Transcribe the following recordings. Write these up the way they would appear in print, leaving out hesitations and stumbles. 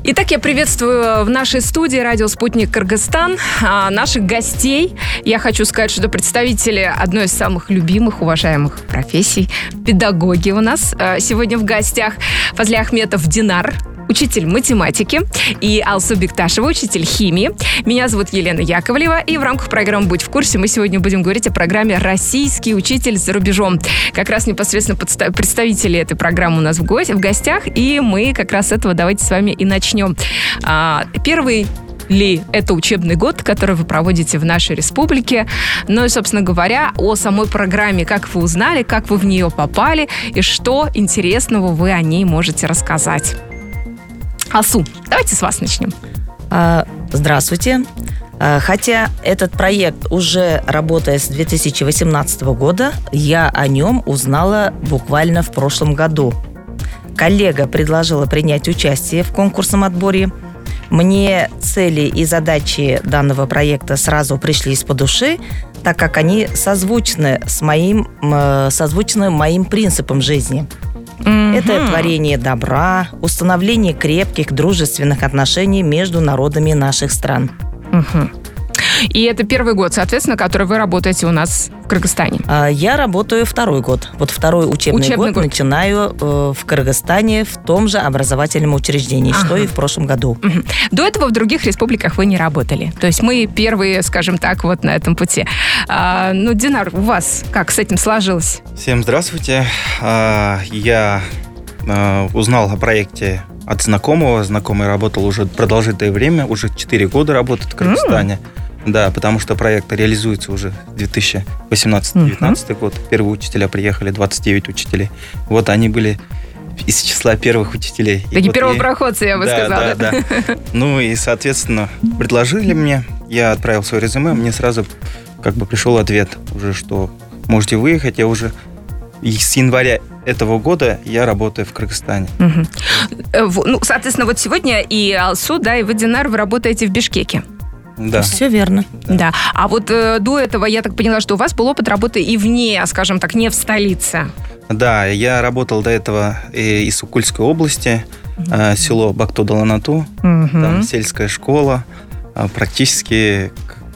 Итак, я приветствую в нашей студии радио «Спутник Кыргызстан» наших гостей. Я хочу сказать, что это представители одной из самых любимых, уважаемых профессий – педагоги у нас. Сегодня в гостях Фазли Ахметов Динар, учитель математики, и Алсу Бекташева, учитель химии. Меня зовут Елена Яковлева, и в рамках программы «Будь в курсе» мы сегодня будем говорить о программе «Российский учитель за рубежом». Как раз непосредственно представители этой программы у нас в гостях, и мы как раз с этого давайте с вами и начнем. Первый ли это учебный год, который вы проводите в нашей республике? Ну и, собственно говоря, о самой программе. Как вы узнали, как вы в нее попали, и что интересного вы о ней можете рассказать? Алсу, давайте с вас начнем. Здравствуйте. Хотя этот проект уже работает с 2018 года, я о нем узнала буквально в прошлом году. Коллега предложила принять участие в конкурсном отборе. Мне цели и задачи данного проекта сразу пришлись по душе, так как они созвучны моим принципам жизни. Это творение добра, установление крепких дружественных отношений между народами наших стран. И это первый год, соответственно, который вы работаете у нас в Кыргызстане? Я работаю второй год. Вот второй учебный год начинаю в Кыргызстане в том же образовательном учреждении, что и в прошлом году. До этого в других республиках вы не работали. То есть мы первые, скажем так, вот на этом пути. Динар, у вас как с этим сложилось? Всем здравствуйте. Я узнал о проекте от знакомого. Знакомый работал уже продолжительное время, уже 4 года работает в Кыргызстане. Да, потому что проект реализуется уже 2018-2019 год. Первые учителя приехали, 29 учителей. Вот они были из числа первых учителей. Такие первопроходцы, я бы сказала. Да. Ну и, соответственно, предложили мне, я отправил свое резюме, мне сразу пришел ответ уже, что можете выехать. Я уже с января этого года я работаю в Кыргызстане. Соответственно, вот сегодня и Алсу, и вы, Динар, вы работаете в Бишкеке. Да. Все верно. Да. А вот до этого, я так поняла, что у вас был опыт работы и вне, скажем так, не в столице. Да, я работал до этого из Сукульской области, село Бакту-Даланату, там сельская школа, практически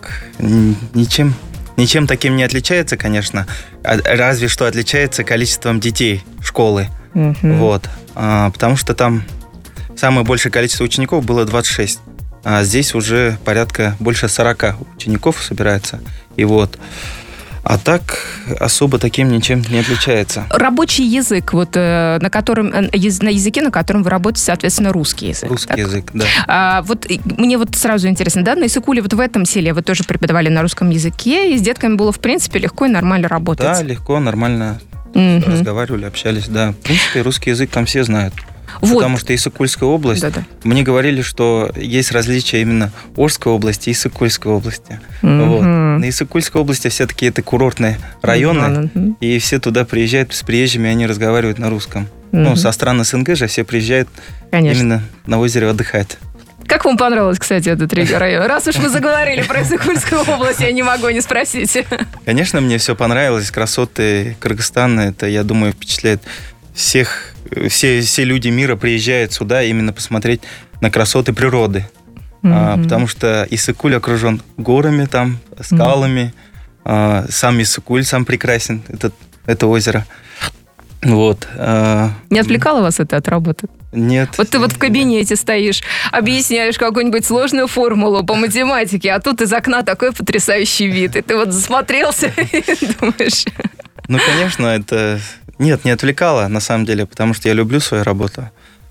ничем таким не отличается, конечно, разве что отличается количеством детей школы. Вот. Потому что там самое большее количество учеников было 26. А здесь уже больше 40 учеников собирается. И вот. А так особо таким ничем не отличается. Рабочий язык, на языке, на котором вы работаете, соответственно, русский язык. Русский язык, да. Мне сразу интересно, на Исыкуле, в этом селе вы тоже преподавали на русском языке, и с детками было, в принципе, легко и нормально работать? Да, легко, нормально разговаривали, общались, да. В принципе, русский язык там все знают. Потому что Исыкульская область, мне говорили, что есть различия именно Орской области и Исыкульской области. Вот. На Исыкульской области все-таки это курортные районы, и все туда приезжают с приезжими, они разговаривают на русском. Со стран СНГ же все приезжают именно на озеро отдыхать. Как вам понравилось, кстати, этот район? Раз уж вы заговорили про Исыкульскую область, я не могу не спросить. Конечно, мне все понравилось. Красоты Кыргызстана, это, я думаю, впечатляет всех. Все люди мира приезжают сюда именно посмотреть на красоты природы. Потому что Исыкуль окружен горами, скалами. Сам Исыкуль сам прекрасен, это озеро. Вот. Не отвлекало вас это от работы? Нет. Вот ты в кабинете стоишь, объясняешь какую-нибудь сложную формулу по математике, а тут из окна такой потрясающий вид. И ты засмотрелся и думаешь... Конечно, это... Нет, не отвлекало, на самом деле, потому что я люблю свою работу.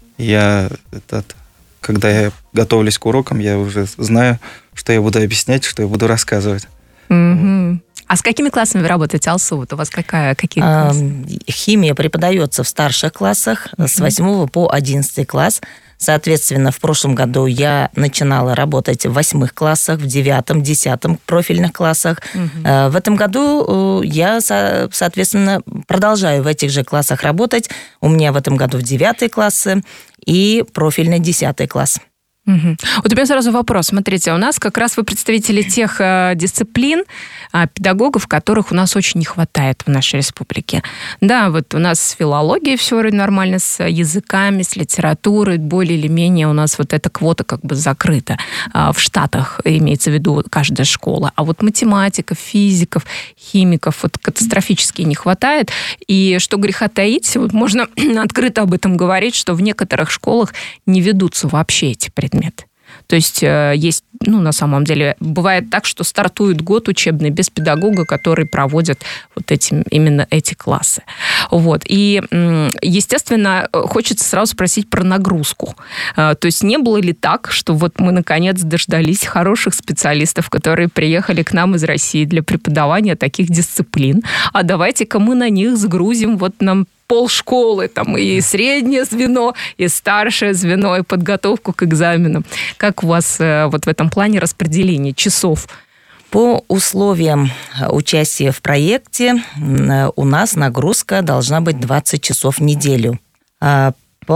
Когда я готовлюсь к урокам, я уже знаю, что я буду объяснять, что я буду рассказывать. А с какими классами вы работаете, Алсу? Вот у вас какие классы? Химия преподается в старших классах, с 8 по 11 класс. Соответственно, в прошлом году я начинала работать в 8 классах, в 9, 10 профильных классах. В этом году я, соответственно, продолжаю в этих же классах работать. У меня в этом году в 9 классы и профильный 10 класс. Угу. Вот у меня сразу вопрос. Смотрите, у нас как раз вы представители тех дисциплин, педагогов, которых у нас очень не хватает в нашей республике. Да, вот у нас с филологией все вроде нормально, с языками, с литературой, более или менее у нас вот эта квота как бы закрыта. В Штатах имеется в виду каждая школа. А вот математиков, физиков, химиков вот катастрофически не хватает. И что греха таить, вот можно открыто об этом говорить, что в некоторых школах не ведутся вообще эти предметы. То есть есть, на самом деле, бывает так, что стартует год учебный без педагога, который проводит вот именно эти классы. Вот. И, естественно, хочется сразу спросить про нагрузку. То есть не было ли так, что вот мы, наконец, дождались хороших специалистов, которые приехали к нам из России для преподавания таких дисциплин, а давайте-ка мы на них сгрузим вот нам полшколы, там и среднее звено, и старшее звено, и подготовку к экзаменам. Как у вас вот в этом плане распределение часов? По условиям участия в проекте у нас нагрузка должна быть 20 часов в неделю. Я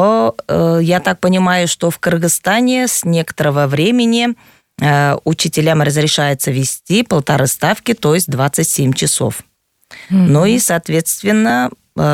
так понимаю, что в Кыргызстане с некоторого времени учителям разрешается вести 1,5 ставки, то есть 27 часов. Ну и, соответственно,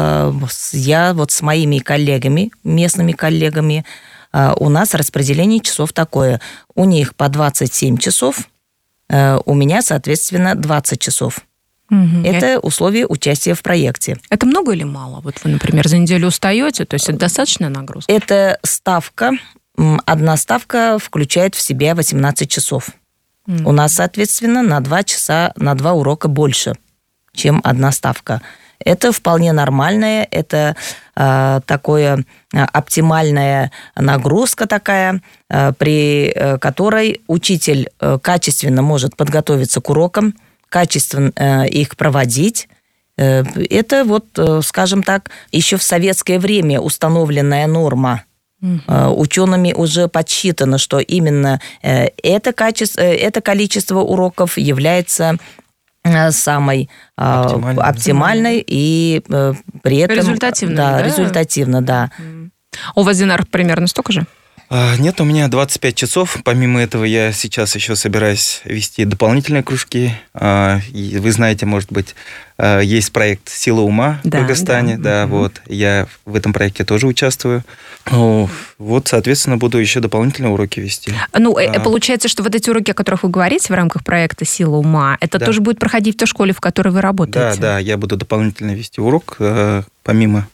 я вот с моими коллегами, местными коллегами, у нас распределение часов такое. У них по 27 часов, у меня, соответственно, 20 часов. Это условия участия в проекте. Это много или мало? Вот вы, например, за неделю устаете, то есть это достаточная нагрузка? Это ставка. Одна ставка включает в себя 18 часов. У нас, соответственно, на 2 часа, на 2 урока больше, чем одна ставка. Это вполне нормальная, это такая оптимальная нагрузка такая, при которой учитель качественно может подготовиться к урокам, качественно их проводить. Это вот, скажем так, еще в советское время установленная норма. Учеными уже подсчитано, что именно это количество уроков является самой оптимальной и при этом... Результативной, да? Результативно, да. У вас, Динар, примерно столько же? Нет, у меня 25 часов. Помимо этого, я сейчас еще собираюсь вести дополнительные кружки. Вы знаете, может быть, есть проект «Сила ума» в Кыргызстане. Да, вот. Я в этом проекте тоже участвую. Вот, соответственно, буду еще дополнительные уроки вести. Получается, что вот эти уроки, о которых вы говорите в рамках проекта «Сила ума», это тоже будет проходить в той школе, в которой вы работаете? Да, я буду дополнительно вести урок, помимо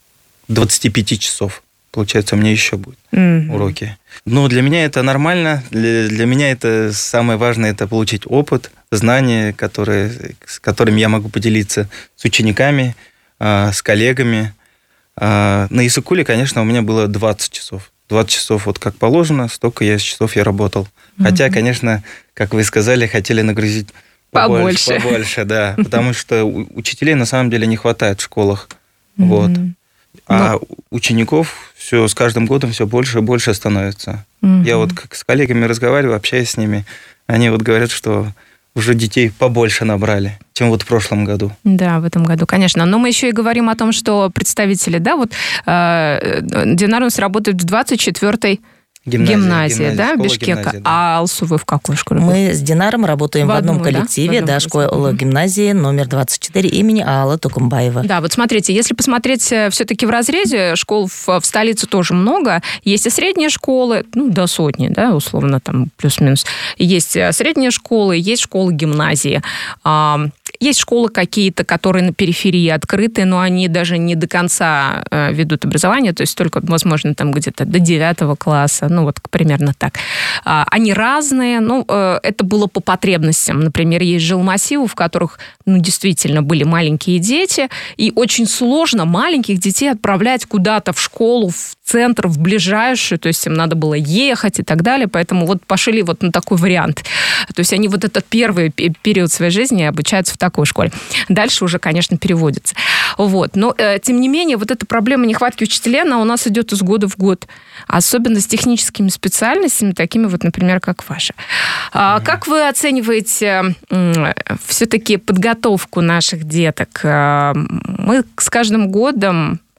25 часов. Получается, у меня еще будут уроки. Но для меня это нормально. Для меня это самое важное, это получить опыт, знания, с которыми я могу поделиться с учениками, с коллегами. На Исыкуле, конечно, у меня было 20 часов. 20 часов вот как положено, столько часов я работал. Хотя, конечно, как вы сказали, хотели нагрузить побольше, да. Потому что учителей на самом деле не хватает в школах. Вот. А учеников все с каждым годом все больше и больше становится. Я вот как с коллегами разговариваю, общаюсь с ними, они вот говорят, что уже детей побольше набрали, чем вот в прошлом году. Да, в этом году, конечно. Но мы еще и говорим о том, что представители, Динар у нас работает в 24-й гимназия, да, в Бишкека. Да. А Алсу вы в какой школе? Мы с Динаром работаем в одном коллективе, школа гимназии номер 24 имени Аллы Тукумбаева. Да, вот смотрите, если посмотреть все-таки в разрезе, школ в столице тоже много. Есть и средние школы, до сотни, да, условно, там плюс-минус. Есть средние школы, есть школы-гимназии. Есть школы какие-то, которые на периферии открыты, но они даже не до конца ведут образование, то есть только, возможно, там где-то до 9 класса, примерно так. Они разные, это было по потребностям. Например, есть жилмассивы, в которых, действительно были маленькие дети, и очень сложно маленьких детей отправлять куда-то в школу, в центр, в ближайшую, то есть им надо было ехать и так далее, поэтому пошли на такой вариант. То есть они этот первый период своей жизни обучаются в такой школе. Дальше уже, конечно, переводится. Но, тем не менее, эта проблема нехватки учителей, она у нас идет из года в год. Особенно с техническими специальностями, такими например, как ваша. Как вы оцениваете все-таки подготовку наших деток? Мы с каждым годом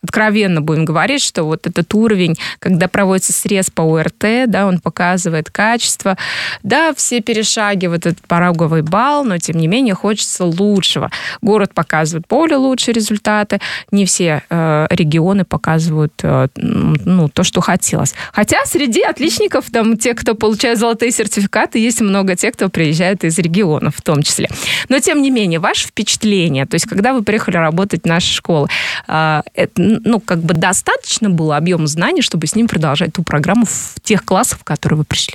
откровенно будем говорить, что вот этот уровень, когда проводится срез по ОРТ, да, он показывает качество, да, все перешагивают этот пороговый балл, но тем не менее хочется лучшего. Город показывает более лучшие результаты, не все регионы показывают то, что хотелось. Хотя среди отличников, там, те, кто получает золотые сертификаты, есть много тех, кто приезжает из регионов в том числе. Но тем не менее, ваше впечатление, то есть когда вы приехали работать в наши школы, достаточно было объема знаний, чтобы с ним продолжать ту программу в тех классах, в которые вы пришли?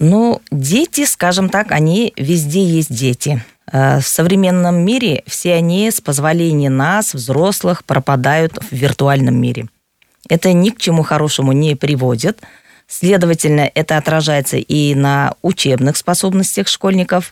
Дети, скажем так, они везде есть дети. В современном мире все они, с позволения нас, взрослых, пропадают в виртуальном мире. Это ни к чему хорошему не приводит. Следовательно, это отражается и на учебных способностях школьников.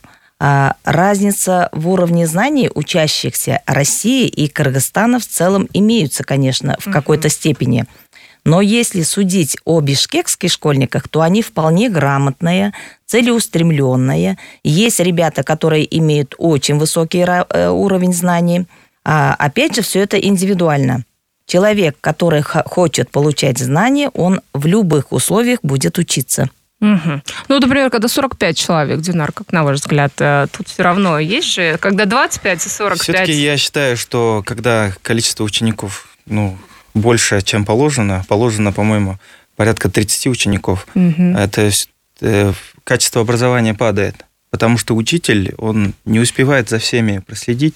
Разница в уровне знаний учащихся России и Кыргызстана в целом имеются, конечно, в какой-то степени. Но если судить о бишкекских школьниках, то они вполне грамотные, целеустремленные. Есть ребята, которые имеют очень высокий уровень знаний. Опять же, все это индивидуально. Человек, который хочет получать знания, он в любых условиях будет учиться. Угу. Например, когда 45 человек, Динар, как на ваш взгляд, тут все равно есть же, когда 25 и 45... Все-таки я считаю, что когда количество учеников, больше, чем положено, по-моему, порядка 30 учеников, это качество образования падает, потому что учитель, он не успевает за всеми проследить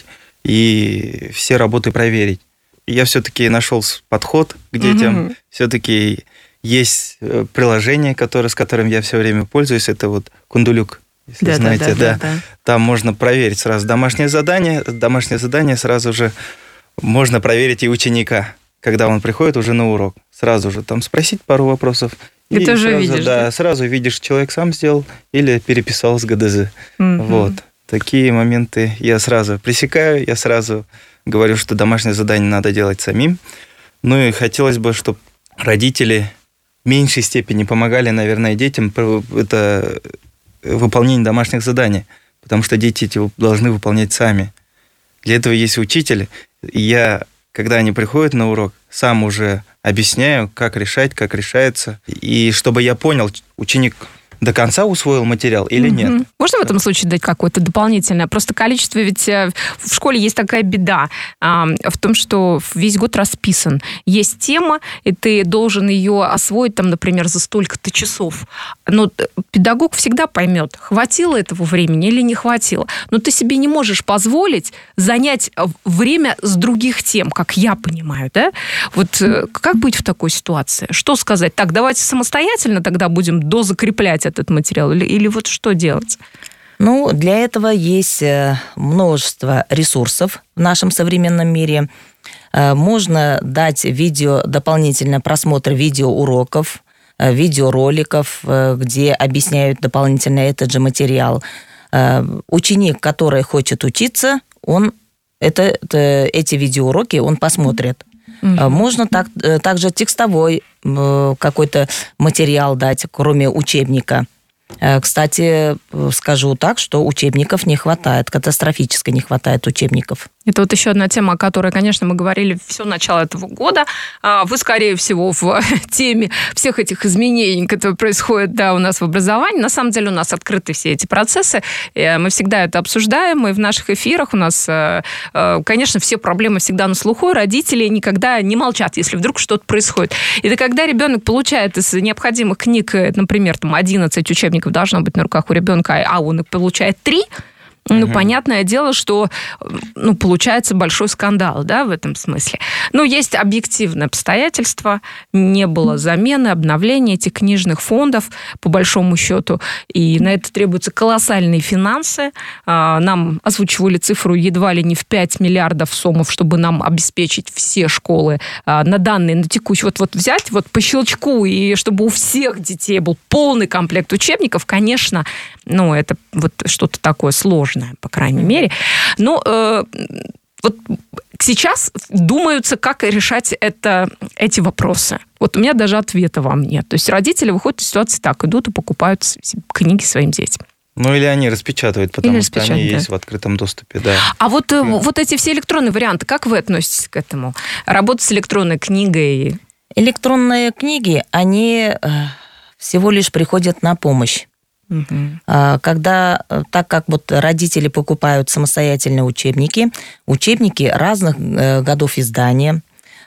и все работы проверить. Я все-таки нашел подход к детям, все-таки есть приложение, с которым я все время пользуюсь, это вот Кундулюк, если знаете, да. Там можно проверить сразу домашнее задание сразу же можно проверить и ученика, когда он приходит уже на урок, сразу же там спросить пару вопросов. И ты уже видишь, да? Сразу видишь, человек сам сделал или переписал с ГДЗ. Вот. Такие моменты я сразу пресекаю, я сразу говорю, что домашнее задание надо делать самим. И хотелось бы, чтобы родители в меньшей степени помогали, наверное, детям это выполнение домашних заданий, потому что дети эти должны выполнять сами. Для этого есть учитель. И я, когда они приходят на урок, сам уже объясняю, как решать, как решается. И чтобы я понял, ученик до конца усвоил материал или нет. Можно в этом случае дать какое-то дополнительное? Просто количество, ведь в школе есть такая беда в том, что весь год расписан. Есть тема, и ты должен ее освоить, там, например, за столько-то часов. Но педагог всегда поймет, хватило этого времени или не хватило. Но ты себе не можешь позволить занять время с других тем, как я понимаю, да? Вот как быть в такой ситуации? Что сказать? Так, давайте самостоятельно тогда будем дозакреплять этот материал? Или вот что делать? Для этого есть множество ресурсов в нашем современном мире. Можно дать дополнительно просмотр видеоуроков, видеороликов, где объясняют дополнительно этот же материал. Ученик, который хочет учиться, эти видеоуроки он посмотрит. Можно также текстовой какой-то материал дать, кроме учебника. Кстати, скажу так, что учебников не хватает, катастрофически не хватает учебников. Это вот еще одна тема, о которой, конечно, мы говорили все начало этого года. Вы, скорее всего, в теме всех этих изменений, которые происходят у нас в образовании. На самом деле у нас открыты все эти процессы. Мы всегда это обсуждаем, и в наших эфирах у нас, конечно, все проблемы всегда на слуху. Родители никогда не молчат, если вдруг что-то происходит. И когда ребенок получает из необходимых книг, например, 11 учебников должно быть на руках у ребенка, а он их получает 3, понятное дело, что получается большой скандал, в этом смысле. Есть объективные обстоятельства, не было замены, обновления этих книжных фондов, по большому счету, и на это требуются колоссальные финансы. Нам озвучивали цифру едва ли не в 5 миллиардов сомов, чтобы нам обеспечить все школы на текущий, вот взять по щелчку, и чтобы у всех детей был полный комплект учебников, конечно, это что-то такое сложное, по крайней мере. Но сейчас думаются, как решать эти вопросы. У меня даже ответа вам нет. То есть родители выходят из ситуации так, идут и покупают книги своим детям. Ну, или они распечатывают, потому что они есть в открытом доступе, да. А вот эти все электронные варианты, как вы относитесь к этому? Работа с электронной книгой? Электронные книги, они всего лишь приходят на помощь. Когда, так как вот родители покупают самостоятельные учебники разных годов издания,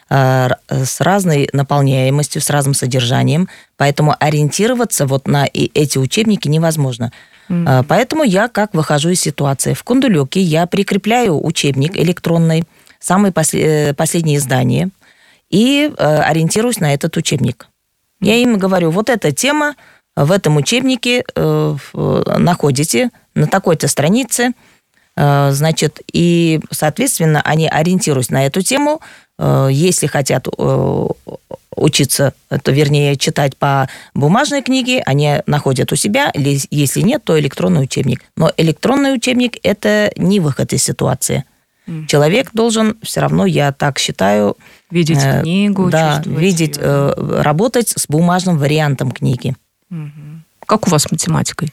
с разной наполняемостью, с разным содержанием, поэтому ориентироваться вот на эти учебники невозможно. Поэтому я как выхожу из ситуации. В Кундулюке я прикрепляю учебник электронный, самое последнее издание, и ориентируюсь на этот учебник. Я им говорю, вот эта тема в этом учебнике находите на такой-то странице, значит, и, соответственно, они ориентируются на эту тему. Если хотят учиться, вернее, читать по бумажной книге, они находят у себя, или если нет, то электронный учебник. Но электронный учебник – это не выход из ситуации. Человек должен все равно, я так считаю... Видеть книгу, да, видеть, работать с бумажным вариантом книги. Как у вас с математикой?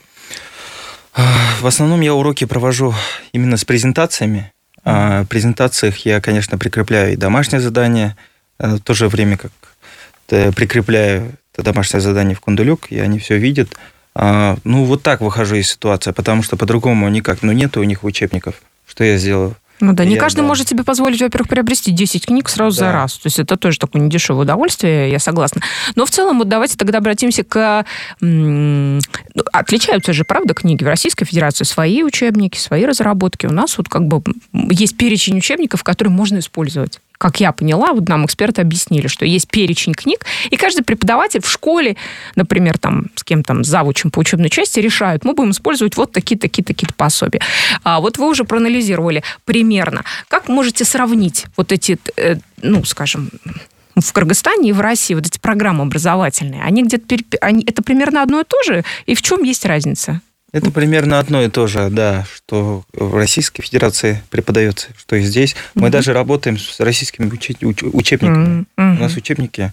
В основном я уроки провожу именно с презентациями. В презентациях я, конечно, прикрепляю и домашнее задание, в то же время как прикрепляю это домашнее задание в Кундулюк, и они все видят. Ну, вот так выхожу из ситуации, потому что по-другому никак. Ну, нет у них учебников. Что я сделаю? Ну да, не каждый может себе позволить, во-первых, приобрести 10 книг сразу за раз. То есть это тоже такое недешевое удовольствие, я согласна. Но в целом вот давайте тогда обратимся к... Отличаются же, правда, книги в Российской Федерации. Свои учебники, свои разработки. У нас вот как бы есть перечень учебников, которые можно использовать. Как я поняла, вот нам эксперты объяснили, что есть перечень книг, и каждый преподаватель в школе, например, там, с кем-то, с завучем по учебной части, решают, мы будем использовать вот такие-то пособия. А вот вы уже проанализировали примерно. Как можете сравнить вот эти, ну, скажем, в Кыргызстане и в России вот эти программы образовательные? Они где-то, это примерно одно и то же? И в чем есть разница? Это примерно одно и то же, да, что в Российской Федерации преподается, что и здесь. Мы даже работаем с российскими учебниками. У нас учебники,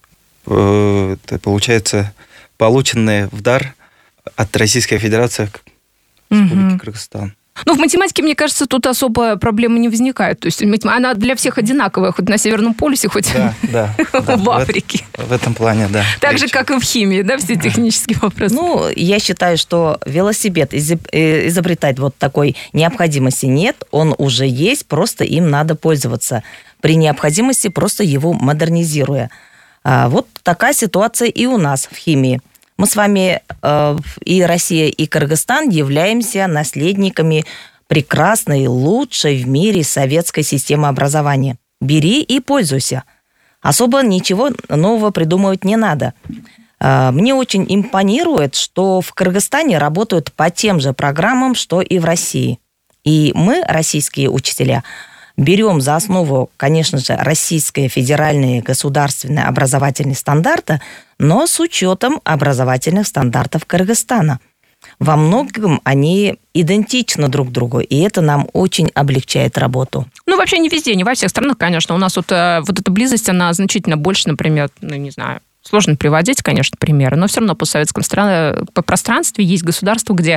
это получается, полученные в дар от Российской Федерации Республики Кыргызстан. Ну, в математике, мне кажется, тут особо проблемы не возникает. То есть она для всех одинаковая, хоть на Северном полюсе, хоть в Африке. В этом плане, да. Так же, как и в химии, да, все технические вопросы. Ну, я считаю, что велосипед изобретать вот такой необходимости нет, он уже есть, просто им надо пользоваться. При необходимости просто его модернизируя. Вот такая ситуация и у нас в химии. Мы с вами, и Россия, и Кыргызстан, являемся наследниками прекрасной, лучшей в мире советской системы образования. Бери и пользуйся. Особо ничего нового придумывать не надо. Мне очень импонирует, что в Кыргызстане работают по тем же программам, что и в России. И мы, российские учителя, берем за основу, конечно же, российские федеральные государственные образовательные стандарты, но с учетом образовательных стандартов Кыргызстана. Во многом они идентичны друг другу, и это нам очень облегчает работу. Ну, вообще не везде, не во всех странах, конечно. У нас вот эта близость, она значительно больше, например, ну, не знаю, сложно приводить, конечно, примеры, но все равно по советском пространстве есть государства, где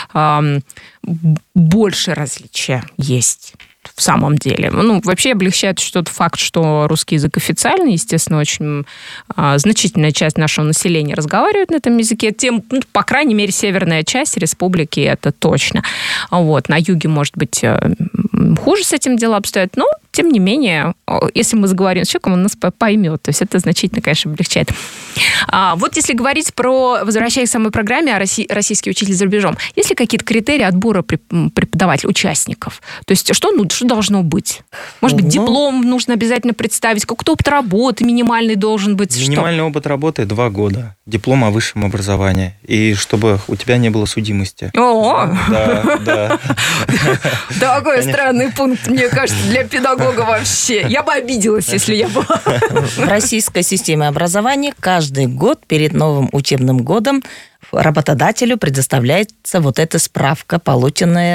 больше различия есть. В самом деле. Ну, вообще облегчает тот факт, что русский язык официальный, естественно, очень значительная часть нашего населения разговаривает на этом языке. По крайней мере, северная часть республики, это точно. Вот. На юге, может быть, хуже с этим дела обстоят, но, тем не менее, если мы заговорим с человеком, он нас поймет. То есть это значительно, конечно, облегчает. Вот если говорить про, возвращаясь к самой программе, российский учитель за рубежом, есть ли какие-то критерии отбора преподавателей, участников? То есть что должно быть? Может быть, диплом нужно обязательно представить? Какой-то опыт работы минимальный должен быть? Минимальный опыт работы 2 года. Диплом о высшем образовании. И чтобы у тебя не было судимости. О! Да. Такой странный пункт, мне кажется, для педагога вообще. Я бы обиделась, если я была. В российской системе образования каждый год перед новым учебным годом работодателю предоставляется вот эта справка, полученная с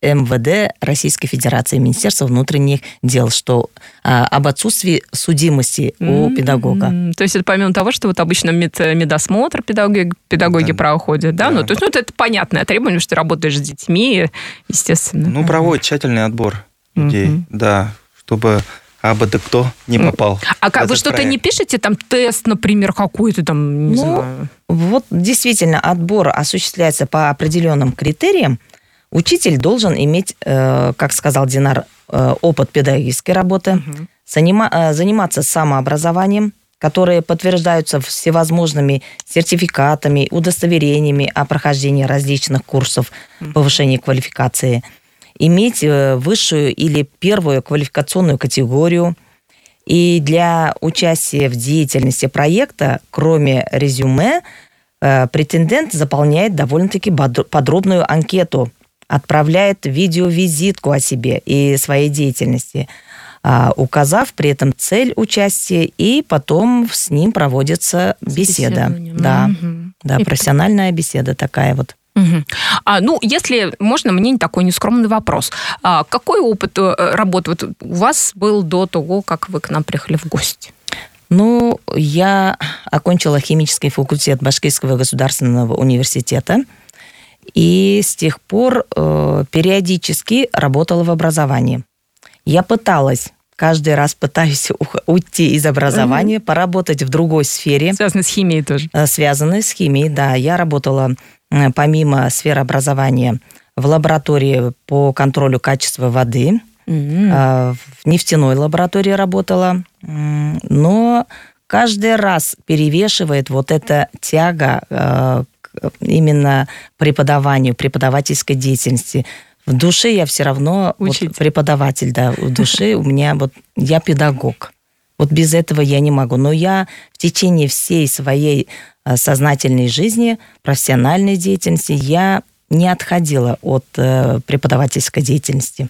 МВД Российской Федерации, Министерства внутренних дел, что об отсутствии судимости у педагога. То есть это помимо того, что вот обычно медосмотр педагоги проходят, да? Ну, то есть это понятное требование, что ты работаешь с детьми, естественно. Ну, проводит тщательный отбор людей, да, чтобы абы кто не попал. А как вы что-то не пишете, там тест, например, какой-то там, не знаю? Вот действительно отбор осуществляется по определенным критериям. Учитель должен иметь, как сказал Динар, опыт педагогической работы, заниматься самообразованием, которые подтверждаются всевозможными сертификатами, удостоверениями о прохождении различных курсов повышения квалификации, иметь высшую или первую квалификационную категорию. И для участия в деятельности проекта, кроме резюме, претендент заполняет довольно-таки подробную анкету, отправляет видеовизитку о себе и своей деятельности, указав при этом цель участия, и потом с ним проводится беседа. Да, профессиональная беседа такая вот. Ну, если можно, мне такой нескромный вопрос. Какой опыт работы вот у вас был до того, как вы к нам приехали в гости? Ну, я окончила химический факультет Башкирского государственного университета, и с тех пор периодически работала в образовании. Я каждый раз пытаюсь уйти из образования, поработать в другой сфере. Связанной с химией тоже. Связанной с химией, да. Я работала помимо сферы образования в лаборатории по контролю качества воды, в нефтяной лаборатории работала, но каждый раз перевешивает вот эта тяга именно преподаванию, преподавательской деятельности. В душе я все равно преподаватель, да, в душе у меня я педагог. Вот без этого я не могу. Но я в течение всей своей сознательной жизни, профессиональной деятельности, я не отходила от преподавательской деятельности.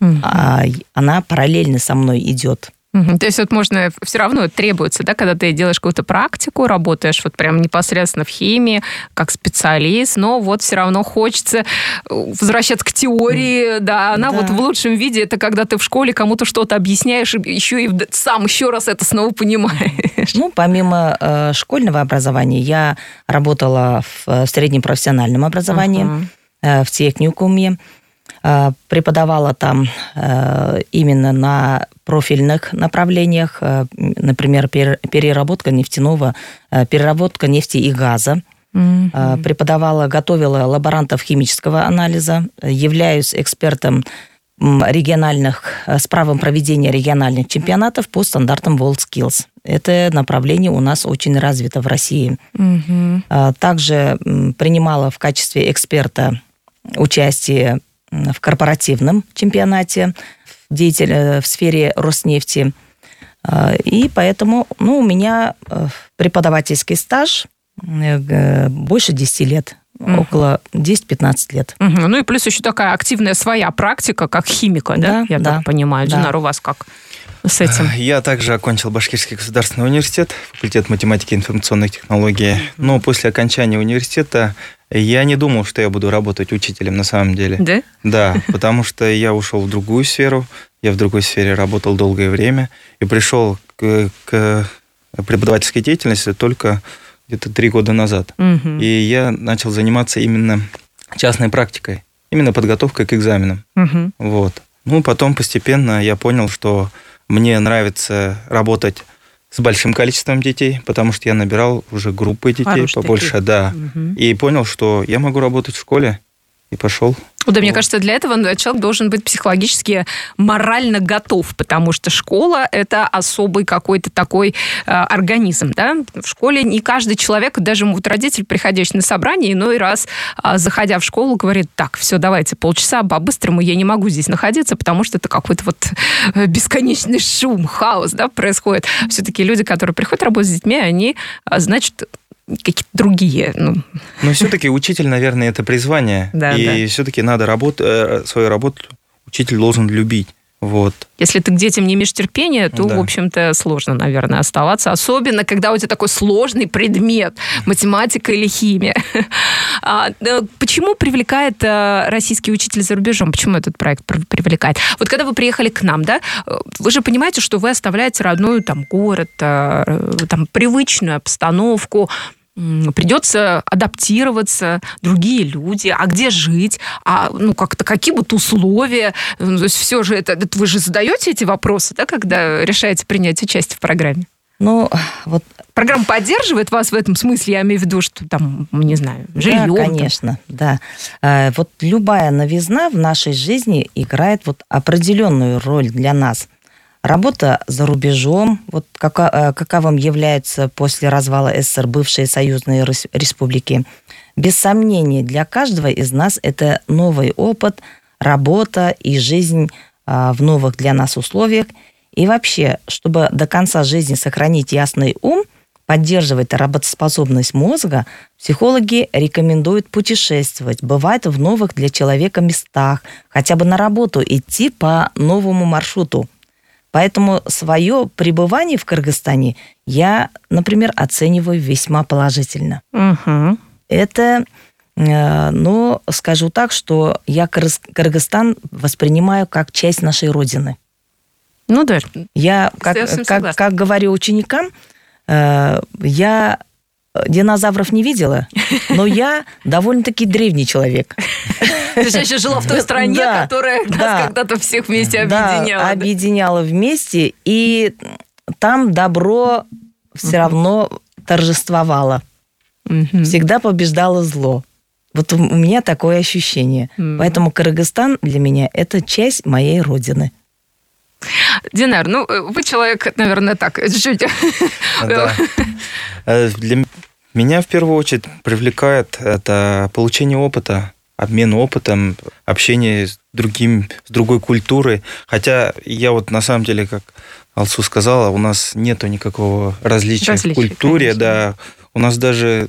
Она параллельно со мной идет. То есть вот можно, все равно требуется, да, когда ты делаешь какую-то практику, работаешь вот прям непосредственно в химии, как специалист, но вот все равно хочется возвращаться к теории, да, она вот в лучшем виде, это когда ты в школе кому-то что-то объясняешь, еще и сам еще раз это снова понимаешь. Ну, помимо школьного образования, я работала в среднем профессиональном образовании, в техникуме, преподавала там именно на профильных направлениях, например, переработка нефти и газа. Преподавала, готовила лаборантов химического анализа, являюсь экспертом с правом проведения региональных чемпионатов по стандартам WorldSkills. Это направление у нас очень развито в России. Также принимала в качестве эксперта участие в корпоративном чемпионате в сфере Роснефти. И поэтому у меня преподавательский стаж больше 10 лет. Около 10-15 лет. Ну и плюс еще такая активная своя практика, как химика, да? Я так понимаю. Динар, у вас как с этим? Я также окончил Башкирский государственный университет, факультет математики и информационных технологий. Но после окончания университета я не думал, что я буду работать учителем на самом деле. Да? Да, потому что я ушел в другую сферу. Я в другой сфере работал долгое время и пришел к преподавательской деятельности только где-то 3 года назад. И я начал заниматься именно частной практикой, именно подготовкой к экзаменам. Вот. Ну, потом постепенно я понял, что мне нравится работать с большим количеством детей, потому что я набирал уже группы детей побольше, да. И понял, что я могу работать в школе, и пошел. Да, мне кажется, для этого человек должен быть психологически, морально готов, потому что школа – это особый какой-то такой организм, да. В школе не каждый человек, даже вот родитель, приходящий на собрание, иной раз, заходя в школу, говорит: так, все, давайте полчаса, по-быстрому я не могу здесь находиться, потому что это какой-то вот бесконечный шум, хаос, да, происходит. Все-таки люди, которые приходят работать с детьми, они, значит, какие-то другие. Но все-таки учитель, наверное, это призвание. Да, и все-таки надо свою работу учитель должен любить. Вот. Если ты к детям не имеешь терпения, то, в общем-то, сложно, наверное, оставаться. Особенно, когда у тебя такой сложный предмет, математика или химия. Почему привлекает российский учитель за рубежом? Почему этот проект привлекает? Вот когда вы приехали к нам, да, вы же понимаете, что вы оставляете родной там город, там привычную обстановку, придется адаптироваться, другие люди, а где жить, как-то какие будут условия, то есть все же это вы же задаете эти вопросы, да, когда решаете принять участие в программе? Программа поддерживает вас в этом смысле, я имею в виду, что там, не знаю, жилье. Да, конечно, да. Вот любая новизна в нашей жизни играет определенную роль для нас. Работа за рубежом, каковым являются после развала СССР бывшие союзные республики. Без сомнения, для каждого из нас это новый опыт, работа и жизнь в новых для нас условиях. И вообще, чтобы до конца жизни сохранить ясный ум, поддерживать работоспособность мозга, психологи рекомендуют путешествовать, бывать в новых для человека местах, хотя бы на работу идти по новому маршруту. Поэтому свое пребывание в Кыргызстане я, например, оцениваю весьма положительно. Угу. Это, скажу так, что я Кыргызстан воспринимаю как часть нашей Родины. Ну да. Я, как говорю ученикам, я динозавров не видела, но я довольно-таки древний человек. Ты же еще жила в той стране, которая нас когда-то всех вместе объединяла. Да, объединяла вместе, и там добро все равно торжествовало. Всегда побеждало зло. Вот у меня такое ощущение. Поэтому Кыргызстан для меня – это часть моей родины. Динар, вы человек, наверное, так, чуть-чуть. Да. Для меня в первую очередь привлекает это получение опыта, обмен опытом, общение с другой культурой. Как на самом деле, как Алсу сказала, у нас нету никакого различия в культуре. Конечно. Да. У нас даже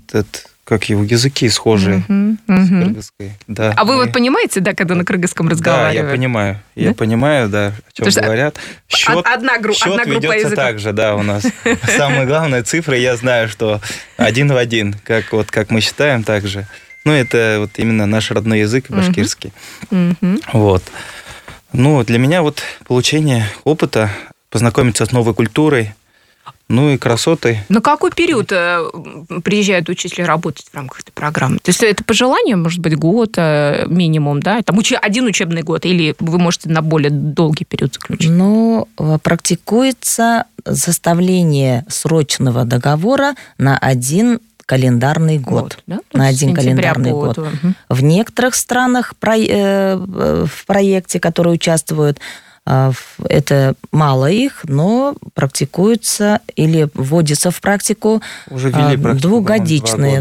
языки схожие с кыргызской. Да. А вы понимаете, да, когда на кыргызском разговариваете? Да, я понимаю. Я понимаю, да, о чем говорят. Счет ведется так же, да, у нас. Самая главная цифра, я знаю, что 1 в 1, как мы считаем, так же. Это именно наш родной язык, башкирский. Вот. Для меня получение опыта, познакомиться с новой культурой, и красотой. На какой период приезжают учителя работать в рамках этой программы? То есть это по желанию, может быть, год минимум, да? Там один учебный год, или вы можете на более долгий период заключить? Практикуется составление срочного договора на 1 календарный год. Да? На 1 календарный год. В некоторых странах в проекте, которые участвуют, это мало их, но практикуются или вводится в практику двухгодичное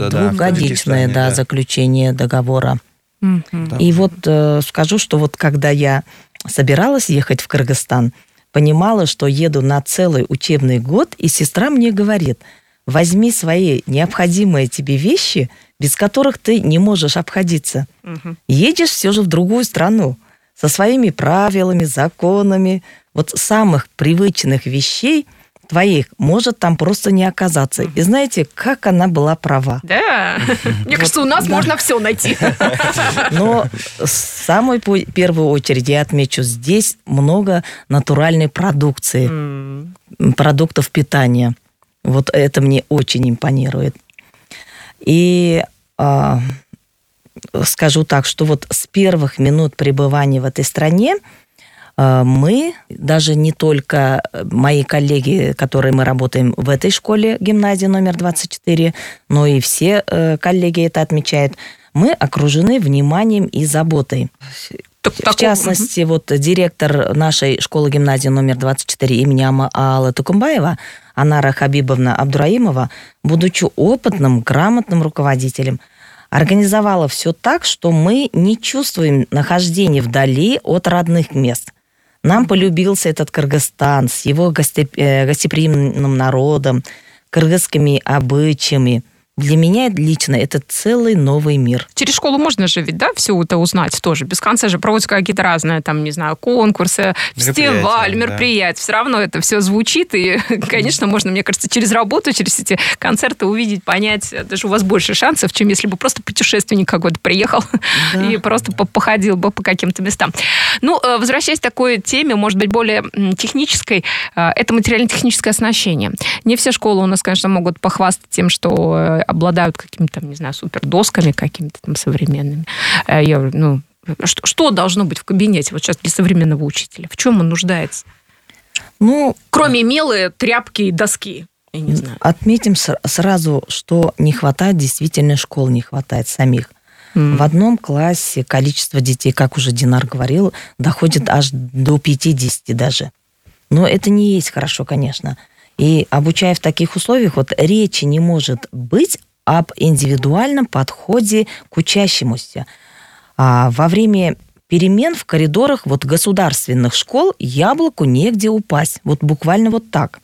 заключение договора. И скажу, что когда я собиралась ехать в Кыргызстан, понимала, что еду на целый учебный год, и сестра мне говорит: возьми свои необходимые тебе вещи, без которых ты не можешь обходиться. Едешь все же в другую страну, со своими правилами, законами. Самых привычных вещей твоих может там просто не оказаться. И знаете, как она была права. Да, мне кажется, у нас можно все найти. Но в самую первую очередь я отмечу, здесь много натуральной продукции, продуктов питания. Это мне очень импонирует. И скажу так, что с первых минут пребывания в этой стране мы, даже не только мои коллеги, которые мы работаем в этой школе, гимназии номер 24, но и все коллеги это отмечают, мы окружены вниманием и заботой. В частности, директор нашей школы-гимназии номер 24 имени Аалы Тукумбаева, Анара Хабибовна Абдураимова, будучи опытным, грамотным руководителем, организовала все так, что мы не чувствуем нахождения вдали от родных мест. Нам полюбился этот Кыргызстан с его гостеприимным народом, кыргызскими обычаями. Для меня лично это целый новый мир. Через школу можно же ведь, да, все это узнать тоже? Без конца же проводятся какие-то разные, там, не знаю, конкурсы, фестиваль, мероприятия. Да. Все равно это все звучит, и, конечно, можно, мне кажется, через работу, через эти концерты увидеть, понять. Даже у вас больше шансов, чем если бы просто путешественник какой-то приехал и просто походил бы по каким-то местам. Ну, возвращаясь к такой теме, может быть, более технической, это материально-техническое оснащение. Не все школы у нас, конечно, могут похвастаться тем, что обладают какими-то, не знаю, супердосками какими-то там современными. Что должно быть в кабинете вот сейчас для современного учителя? В чем он нуждается? Кроме мела, тряпки и доски. Я не знаю. Отметим сразу, что не хватает, действительно, школ не хватает самих. В одном классе количество детей, как уже Динар говорил, доходит аж до 50 даже. Но это не есть хорошо, конечно. И обучая в таких условиях, вот речи не может быть об индивидуальном подходе к учащемуся. Во время перемен в коридорах вот государственных школ яблоку негде упасть. Вот буквально вот так.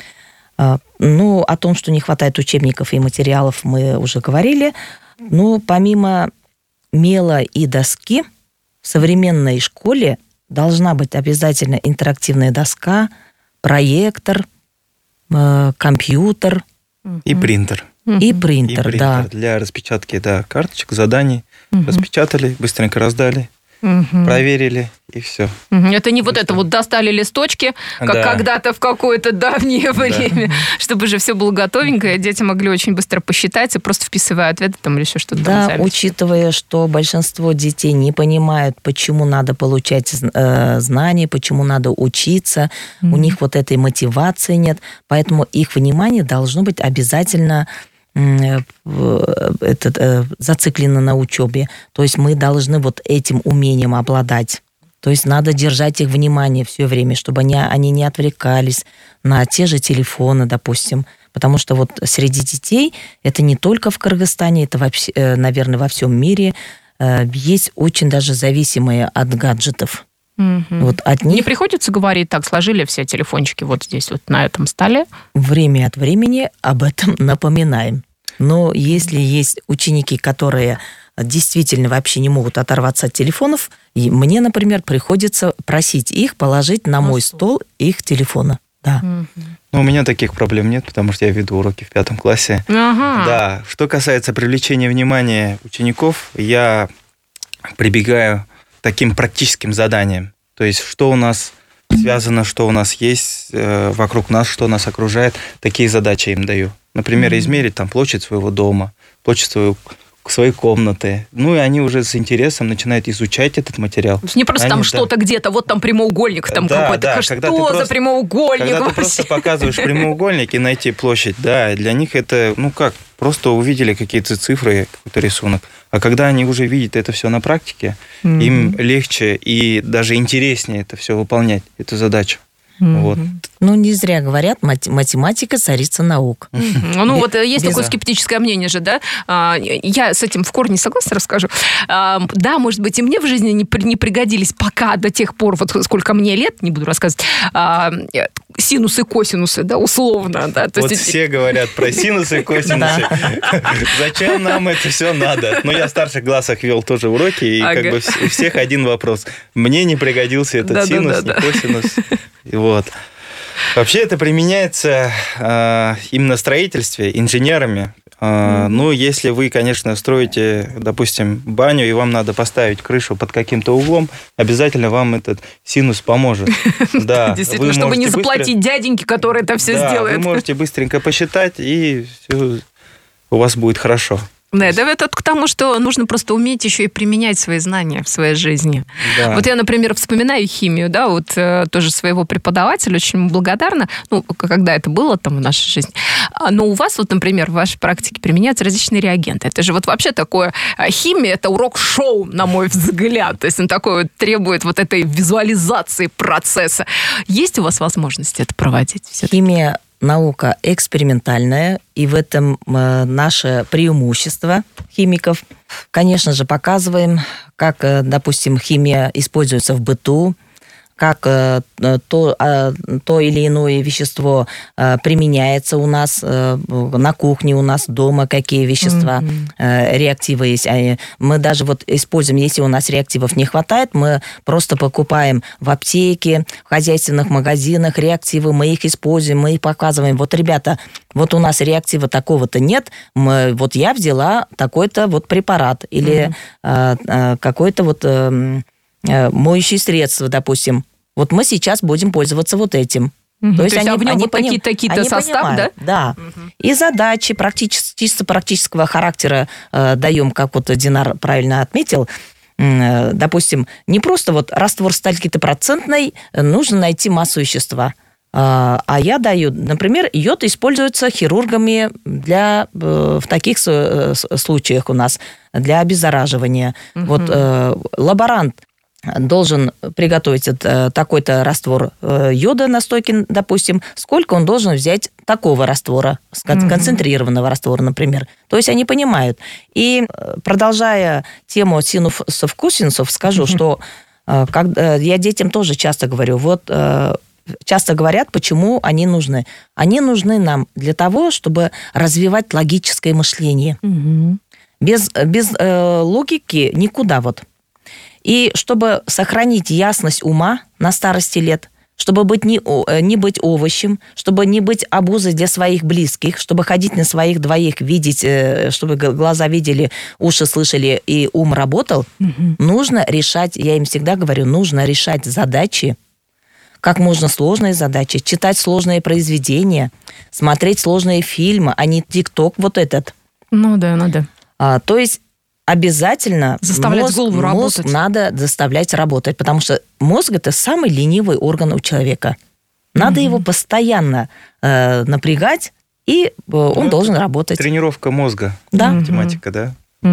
О том, что не хватает учебников и материалов, мы уже говорили. Но помимо мела и доски, в современной школе должна быть обязательно интерактивная доска, проектор, компьютер. И принтер. И принтер, да. Для распечатки, карточек, заданий. Распечатали, быстренько раздали. Проверили, и все. Это не вот это вот достали листочки, как когда-то в какое-то давнее время, чтобы же все было готовенько, и дети могли очень быстро посчитать и просто вписывая ответы там или еще что-то. Да, учитывая, что большинство детей не понимают, почему надо получать знания, почему надо учиться, у них вот этой мотивации нет, поэтому их внимание должно быть обязательно зациклено на учебе. То есть мы должны вот этим умением обладать. То есть надо держать их внимание все время, чтобы они не отвлекались на те же телефоны, допустим. Потому что вот среди детей, это не только в Кыргызстане, это вообще, наверное, во всем мире, есть очень даже зависимые от гаджетов. Вот от них... Не приходится говорить, так, сложили все телефончики вот здесь, вот на этом столе? Время от времени об этом напоминаем. Но если есть ученики, которые действительно вообще не могут оторваться от телефонов, и мне, например, приходится просить их положить на мой стол их телефоны. Да. У меня таких проблем нет, потому что я веду уроки в 5 классе. Да. Что касается привлечения внимания учеников, я прибегаю к таким практическим заданиям. То есть, что у нас связано, что у нас есть вокруг нас, что нас окружает, такие задачи им даю. Например, измерить там площадь своего дома, площадь своей комнаты. И они уже с интересом начинают изучать этот материал. Не просто там что-то где-то, вот там прямоугольник там какой-то. Да, что за прямоугольник? Когда ты просто показываешь прямоугольник и найти площадь, для них это, просто увидели какие-то цифры, какой-то рисунок. А когда они уже видят это все на практике, им легче и даже интереснее это все выполнять, эту задачу. Вот. Не зря говорят, математика царица наук. Есть такое скептическое мнение же, да? Я с этим в корне не согласна, расскажу. Да, может быть, и мне в жизни не пригодились пока, до тех пор, вот сколько мне лет, не буду рассказывать, синусы, косинусы, да, условно. Да? То есть все говорят про синусы и косинусы. Зачем нам это все надо? Я в старших классах вел тоже уроки, и у всех один вопрос. Мне не пригодился этот синус, ни косинус. Вот. Вообще это применяется именно в строительстве, инженерами. Если вы, конечно, строите, допустим, баню, и вам надо поставить крышу под каким-то углом, обязательно вам этот синус поможет. Да, действительно, чтобы не заплатить дяденьке, который это все сделает. Вы можете быстренько посчитать, и все у вас будет хорошо. Да, это к тому, что нужно просто уметь еще и применять свои знания в своей жизни. Да. Вот я, например, вспоминаю химию, да, вот тоже своего преподавателя, очень благодарна, когда это было там в нашей жизни. Но у вас, вот, например, в вашей практике применяются различные реагенты. Это же вот вообще такое, химия, это урок-шоу, на мой взгляд. То есть он такой вот требует вот этой визуализации процесса. Есть у вас возможность это проводить? Химия наука экспериментальная, и в этом наше преимущество химиков. Конечно же, показываем, как, допустим, химия используется в быту, как то или иное вещество применяется у нас на кухне, у нас дома, какие вещества, реактивы есть. Мы даже вот используем, если у нас реактивов не хватает, мы просто покупаем в аптеке, в хозяйственных магазинах реактивы, мы их используем, мы их показываем. Вот, ребята, вот у нас реактива такого-то нет, вот я взяла такой-то вот препарат или какое-то вот моющее средство, допустим. Вот мы сейчас будем пользоваться вот этим. То есть в нем вот такие-то состав, да? Да. И задачи чисто практического характера даем, как вот Динар правильно отметил. Допустим, не просто вот раствор стальки-то процентный, нужно найти массу вещества. А я даю, например, йод используется хирургами в таких случаях у нас для обеззараживания. Вот лаборант должен приготовить такой-то раствор йода настойки, допустим, сколько он должен взять такого раствора, концентрированного раствора, например. То есть они понимают. И продолжая тему синусов-косинусов, скажу, что я детям тоже часто говорю, часто говорят, почему они нужны. Они нужны нам для того, чтобы развивать логическое мышление. Без логики никуда вот. И чтобы сохранить ясность ума на старости лет, чтобы не быть овощем, чтобы не быть обузой для своих близких, чтобы ходить на своих двоих, видеть, чтобы глаза видели, уши слышали и ум работал, нужно решать, я им всегда говорю, нужно решать задачи, как можно сложные задачи, читать сложные произведения, смотреть сложные фильмы, а не ТикТок вот этот. Ну да. То есть обязательно голову мозг надо заставлять работать, потому что мозг – это самый ленивый орган у человека. Надо его постоянно напрягать, и он должен работать. Тренировка мозга. Да. Математика, да?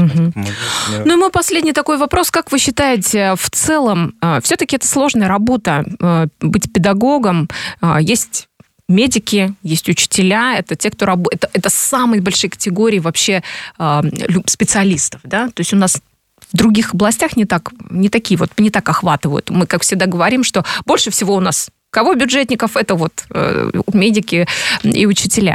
Ну и мой последний такой вопрос. Как вы считаете, в целом, все-таки это сложная работа, быть педагогом? Есть медики, есть учителя, это те, кто работает. Это самые большие категории вообще специалистов, да? То есть у нас в других областях не так охватывают. Мы, как всегда, говорим, что больше всего у нас кого бюджетников, это вот медики и учителя.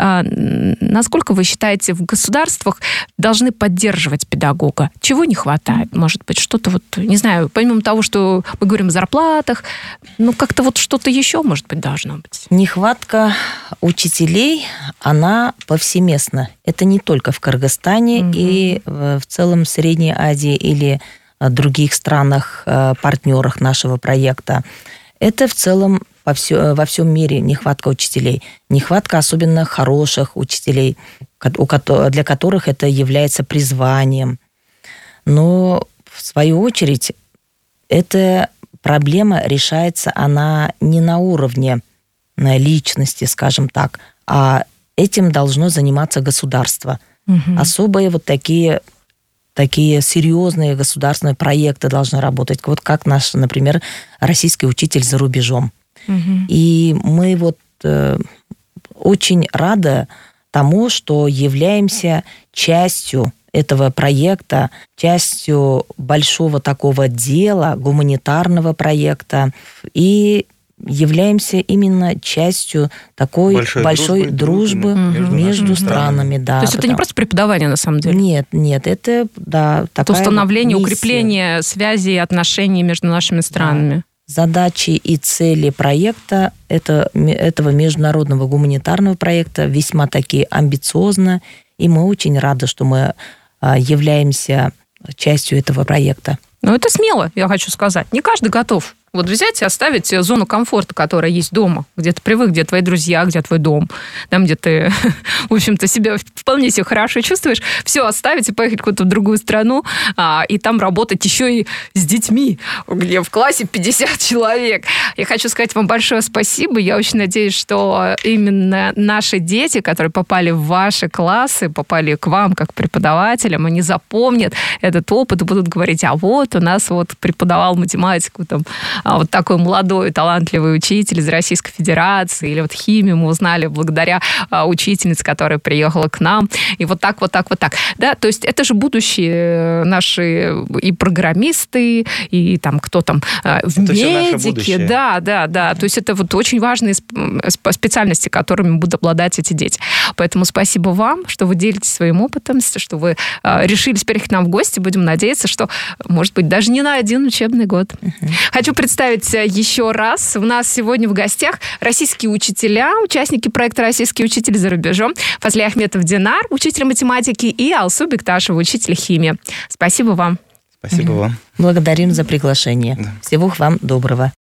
Насколько вы считаете, в государствах должны поддерживать педагога? Чего не хватает? Может быть, что-то вот, не знаю, помимо того, что мы говорим о зарплатах, как-то вот что-то еще, может быть, должно быть? Нехватка учителей, она повсеместна. Это не только в Кыргызстане и в целом в Средней Азии или других странах, партнерах нашего проекта. Это в целом во всем мире нехватка учителей. Нехватка особенно хороших учителей, для которых это является призванием. Но, в свою очередь, эта проблема решается, она не на уровне личности, скажем так, а этим должно заниматься государство. Особые вот такие серьезные государственные проекты должны работать. Вот как наш, например, российский учитель за рубежом. И мы вот очень рады тому, что являемся частью этого проекта, частью большого такого дела, гуманитарного проекта. И являемся именно частью такой большой дружбы между странами. Да, то есть это не просто преподавание, на самом деле? Нет, это такая установление, миссия. Укрепление связей и отношений между нашими странами. Задачи и цели проекта этого международного гуманитарного проекта весьма такие амбициозны, и мы очень рады, что мы являемся частью этого проекта. Это смело, я хочу сказать. Не каждый готов вот взять и оставить зону комфорта, которая есть дома, где ты привык, где твои друзья, где твой дом, там, где ты, в общем-то, себя вполне себе хорошо чувствуешь, все оставить и поехать куда-то в другую страну, и там работать еще и с детьми, где в классе 50 человек. Я хочу сказать вам большое спасибо. Я очень надеюсь, что именно наши дети, которые попали в ваши классы, попали к вам как преподавателям, они запомнят этот опыт и будут говорить, а вот у нас вот преподавал математику там вот такой молодой, талантливый учитель из Российской Федерации, или вот химию мы узнали благодаря учительнице, которая приехала к нам, и вот так. Да, то есть это же будущее наши и программисты, и там кто там, медики. Да. То есть это вот очень важные специальности, которыми будут обладать эти дети. Поэтому спасибо вам, что вы делитесь своим опытом, что вы решились приехать к нам в гости. Будем надеяться, что, может быть, даже не на один учебный год. Хочу представить еще раз. У нас сегодня в гостях российские учителя, участники проекта «Российские учители за рубежом». Фазли Ахметов Динар, учитель математики, и Алсу Бекташева, учитель химии. Спасибо вам. Спасибо вам. Благодарим за приглашение. Да. Всего вам доброго.